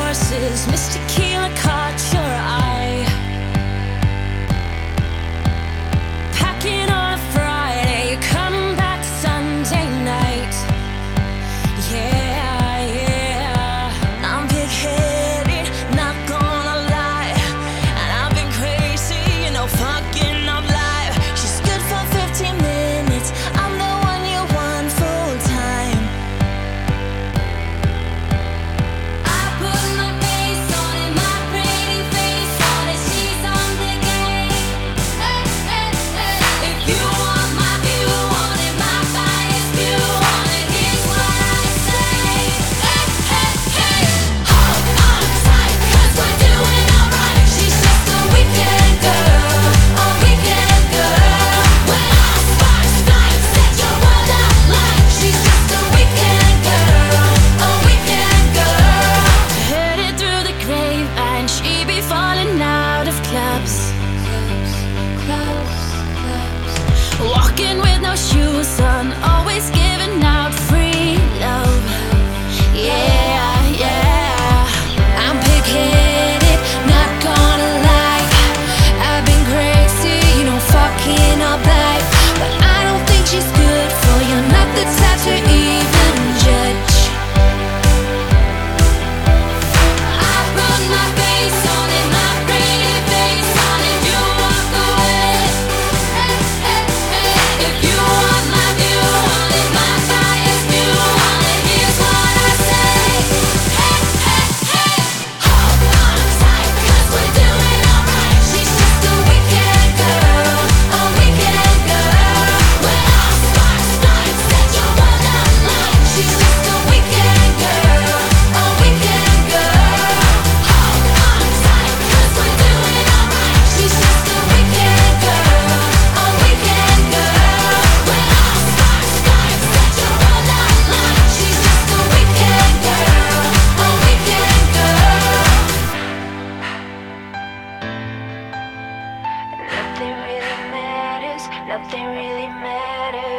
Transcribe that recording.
horses, Miss Tequila caught your eye. Packing on a Friday, you're coming back Sunday night. Yeah, yeah. I'm big-headed, not gonna lie. And I've been crazy, fucking up life. She's good for 15 minutes. I'm the one you want full time. I put my face on it, my pretty face on it. She's on the game. Hey, hey, hey. If you want my view on it, my biased view on it, here's what I say. Hey, hey, hey. Hold on tight, 'cause we're doing alright. She's just a weekend girl, a weekend girl. When our sparks fly, set your world alight. She's just a weekend girl, a weekend girl. Headed through the grapevine, she be falling out of clubs. Walking with no shoes on, always giving out free love. Yeah, yeah. I'm big-headed, not gonna lie. I've been crazy, fucking up life. But I don't think she's good for you, not the type to even judge. I put my face on it, my pretty face on it. You walk away. Hey, hey, hey. If you want my view on it, my biased view on it, here's what I say. Hey, hey, hey. Hold on tight, 'cause we're doing alright. She's just a weekend girl, a weekend girl. When our sparks fly, set your world alight. She's just a weekend girl, a weekend girl. Hold on tight, 'cause we're doing alright. She's just a weekend girl, a weekend girl. When our sparks fly, set your world alight. She's just a weekend girl, a weekend girl. Nothing really matters, nothing really matters.